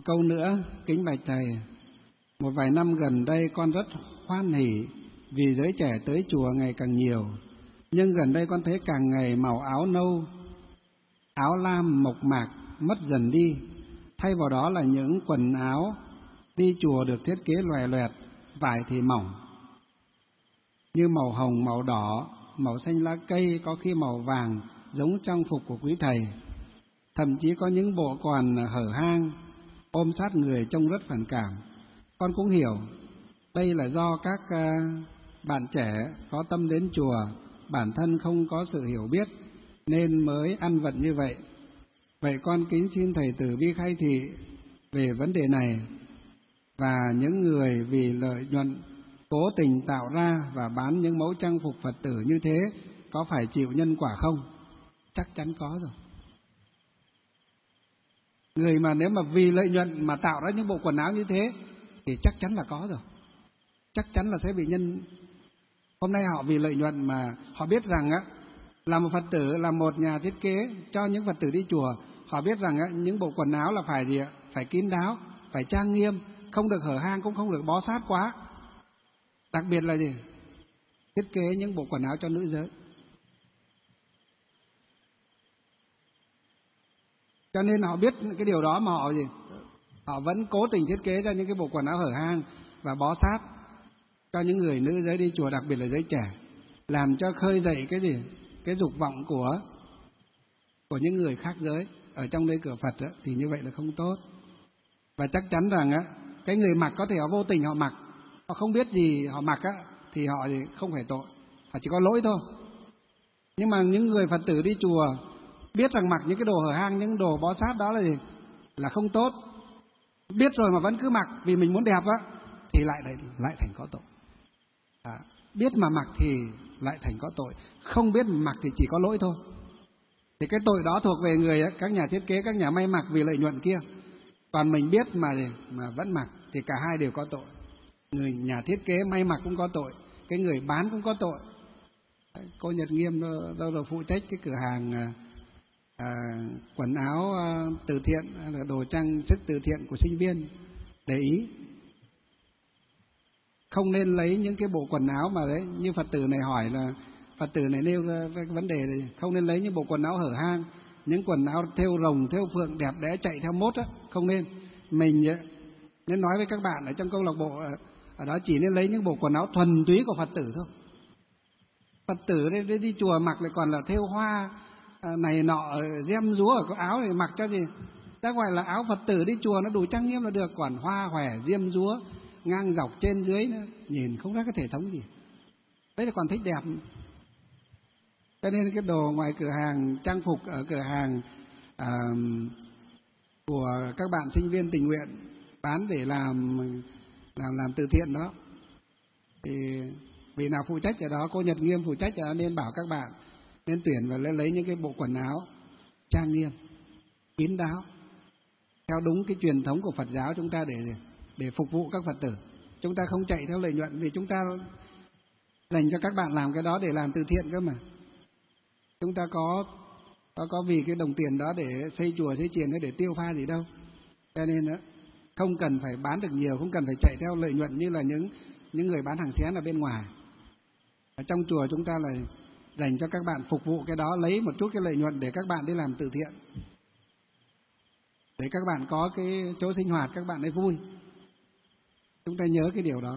Một câu nữa, kính bạch thầy, một vài năm gần đây con rất hoan hỉ vì giới trẻ tới chùa ngày càng nhiều, nhưng gần đây con thấy càng ngày màu áo nâu, áo lam mộc mạc mất dần đi, thay vào đó là những quần áo đi chùa được thiết kế loè loẹt, vải thì mỏng, như màu hồng, màu đỏ, màu xanh lá cây, có khi màu vàng giống trang phục của quý thầy. Thậm chí có những bộ còn hở hang, ôm sát người trông rất phản cảm. Con cũng hiểu đây là do các bạn trẻ có tâm đến chùa, bản thân không có sự hiểu biết nên mới ăn vận như vậy. Vậy con kính xin thầy từ bi khai thị về vấn đề này, và những người vì lợi nhuận cố tình tạo ra và bán những mẫu trang phục Phật tử như thế có phải chịu nhân quả không? Chắc chắn có rồi. Người mà nếu mà vì lợi nhuận mà tạo ra những bộ quần áo như thế thì chắc chắn là có rồi. Chắc chắn là sẽ bị nhân. Hôm nay họ vì lợi nhuận mà họ biết rằng á, là một Phật tử, là một nhà thiết kế cho những Phật tử đi chùa, họ biết rằng á, những bộ quần áo là phải gì ạ? Phải kín đáo, phải trang nghiêm, không được hở hang, cũng không được bó sát quá. Đặc biệt là gì? Thiết kế những bộ quần áo cho nữ giới. Cho nên họ biết cái điều đó mà họ gì? Họ vẫn cố tình thiết kế ra những cái bộ quần áo hở hang và bó sát cho những người nữ giới đi chùa, đặc biệt là giới trẻ, làm cho khơi dậy cái gì? Cái dục vọng của những người khác giới ở trong nơi cửa Phật đó, thì như vậy là không tốt. Và chắc chắn rằng á, cái người mặc có thể họ vô tình họ mặc, họ không biết gì họ mặc á, thì họ thì không phải tội, họ chỉ có lỗi thôi. Nhưng mà những người Phật tử đi chùa biết rằng mặc những cái đồ hở hang, những đồ bó sát đó là gì? Là không tốt. Biết rồi mà vẫn cứ mặc vì mình muốn đẹp á, thì lại thành có tội. Biết mà mặc thì lại thành có tội, không biết mà mặc thì chỉ có lỗi thôi. Thì cái tội đó thuộc về người ấy, các nhà thiết kế, các nhà may mặc vì lợi nhuận kia. Còn mình biết mà vẫn mặc thì cả hai đều có tội. Người nhà thiết kế may mặc cũng có tội, cái người bán cũng có tội. Cô Nhật Nghiêm đâu phụ trách cái cửa hàng quần áo từ thiện, là đồ trang sức từ thiện của sinh viên, để ý không nên lấy những cái bộ quần áo mà đấy, như Phật tử này hỏi là Phật tử này nêu cái vấn đề này, không nên lấy những bộ quần áo hở hang, những quần áo thêu rồng thêu phượng đẹp đẽ chạy theo mốt á, không nên. Mình nên nói với các bạn ở trong câu lạc bộ ở đó chỉ nên lấy những bộ quần áo thuần túy của Phật tử thôi. Phật tử đi chùa mặc lại còn là thêu hoa này nọ, gem rúa ở cái áo này mặc cho gì? Ta gọi là áo Phật tử đi chùa nó đủ trang nghiêm là được, còn hoa hòe diêm rúa ngang dọc trên dưới nữa, nhìn không ra cái thể thống gì. Đấy là còn thích đẹp. Cho nên cái đồ ngoài cửa hàng trang phục, ở cửa hàng của các bạn sinh viên tình nguyện bán để làm từ thiện đó, thì vị nào phụ trách ở đó, cô Nhật Nghiêm phụ trách ở đó, nên bảo các bạn nên tuyển và lấy những cái bộ quần áo trang nghiêm, kín đáo, theo đúng cái truyền thống của Phật giáo chúng ta để phục vụ các Phật tử. Chúng ta không chạy theo lợi nhuận, vì chúng ta dành cho các bạn làm cái đó để làm từ thiện cơ mà. Chúng ta có vì cái đồng tiền đó để xây chùa xây chiền để tiêu pha gì đâu. Cho nên đó, không cần phải bán được nhiều, không cần phải chạy theo lợi nhuận như là những người bán hàng xén ở bên ngoài. Ở trong chùa chúng ta là dành cho các bạn phục vụ cái đó, lấy một chút cái lợi nhuận để các bạn đi làm từ thiện, để các bạn có cái chỗ sinh hoạt, các bạn ấy vui. Chúng ta nhớ cái điều đó.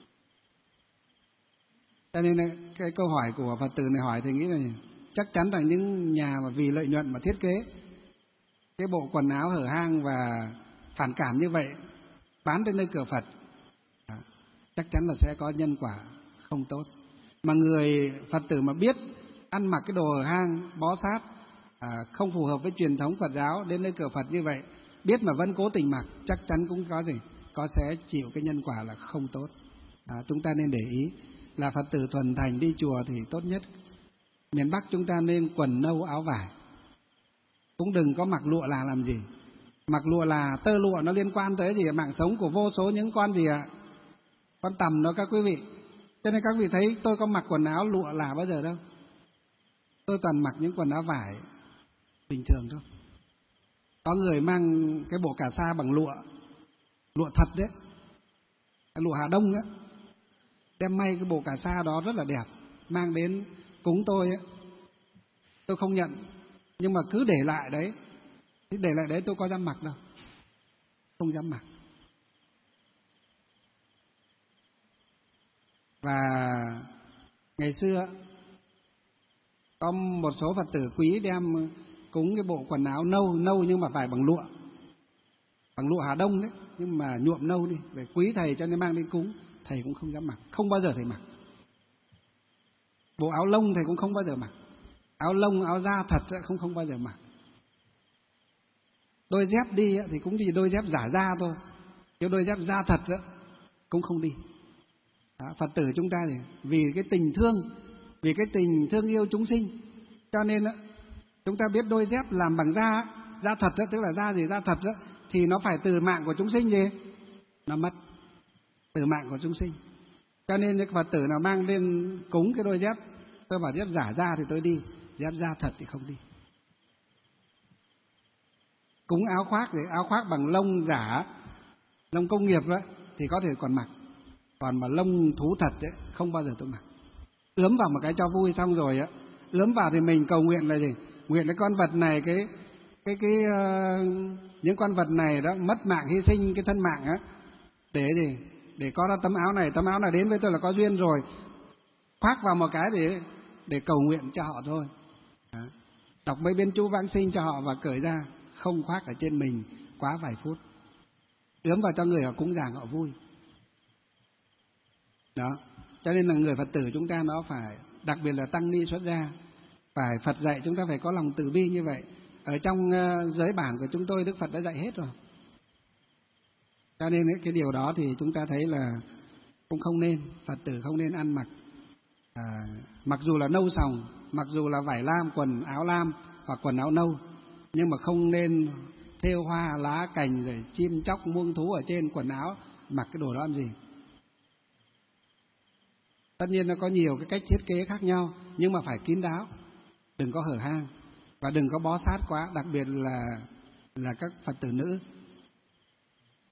Cho nên cái câu hỏi của Phật tử này hỏi thì nghĩ là chắc chắn là những nhà mà vì lợi nhuận mà thiết kế cái bộ quần áo hở hang và phản cảm như vậy bán đến nơi cửa Phật, chắc chắn là sẽ có nhân quả không tốt. Mà người Phật tử mà biết ăn mặc cái đồ hở hang bó sát không phù hợp với truyền thống Phật giáo đến nơi cửa Phật như vậy, biết mà vẫn cố tình mặc, chắc chắn cũng sẽ chịu cái nhân quả là không tốt. Chúng ta nên để ý là Phật tử thuần thành đi chùa thì tốt nhất. Miền Bắc chúng ta nên quần nâu áo vải, cũng đừng có mặc lụa là làm gì. Mặc lụa là tơ lụa nó liên quan tới gì? Mạng sống của vô số những con gì ạ? Con tằm đó các quý vị. Cho nên các vị thấy tôi có mặc quần áo lụa là bao giờ đâu. Tôi toàn mặc những quần áo vải bình thường thôi. Có người mang cái bộ cà sa bằng lụa, lụa thật đấy, lụa Hà Đông á, đem may cái bộ cà sa đó rất là đẹp, mang đến cúng tôi á. Tôi không nhận, nhưng mà cứ để lại đấy, tôi có dám mặc đâu, không dám mặc. Và ngày xưa có một số Phật tử quý đem cúng cái bộ quần áo nâu nhưng mà phải bằng lụa Hà Đông đấy, nhưng mà nhuộm nâu đi, để quý thầy cho nên mang đến cúng, thầy cũng không dám mặc, không bao giờ thầy mặc. Bộ áo lông thầy cũng không bao giờ mặc, áo lông, áo da thật không bao giờ mặc. Đôi dép đi thì cũng chỉ đôi dép giả da thôi, chứ đôi dép da thật cũng không đi. Đó, Phật tử chúng ta thì vì cái tình thương yêu chúng sinh, cho nên chúng ta biết đôi dép làm bằng da thật, tức là da gì, da thật thì nó phải từ mạng của chúng sinh gì, nó mất từ mạng của chúng sinh. Cho nên những Phật tử nào mang lên cúng cái đôi dép, tôi bảo dép giả da thì tôi đi, dép da thật thì không đi. Cúng áo khoác thì áo khoác bằng lông giả, lông công nghiệp thì có thể còn mặc, còn mà lông thú thật không bao giờ tôi mặc. Ướm vào một cái cho vui xong rồi ướm vào thì mình cầu nguyện là gì? Nguyện cái con vật này, những con vật này đó mất mạng, hy sinh cái thân mạng để gì? Để có ra tấm áo này đến với tôi là có duyên rồi, khoác vào một cái để cầu nguyện cho họ thôi. Đọc mấy biên chú vãng sinh cho họ và cởi ra, không khoác ở trên mình quá vài phút, ướm vào cho người họ cúng dường họ vui. Đó, cho nên là người Phật tử chúng ta nó phải, đặc biệt là tăng ni xuất gia, phải Phật dạy chúng ta phải có lòng từ bi như vậy. Ở trong giới bản của chúng tôi Đức Phật đã dạy hết rồi. Cho nên cái điều đó thì chúng ta thấy là cũng không nên, Phật tử không nên ăn mặc mặc dù là nâu sòng, mặc dù là vải lam, quần áo lam hoặc quần áo nâu, nhưng mà không nên thêu hoa lá cành rồi chim chóc muông thú ở trên quần áo, mặc cái đồ đó làm gì. Tất nhiên nó có nhiều cái cách thiết kế khác nhau, nhưng mà phải kín đáo, đừng có hở hang và đừng có bó sát quá, đặc biệt là các Phật tử nữ.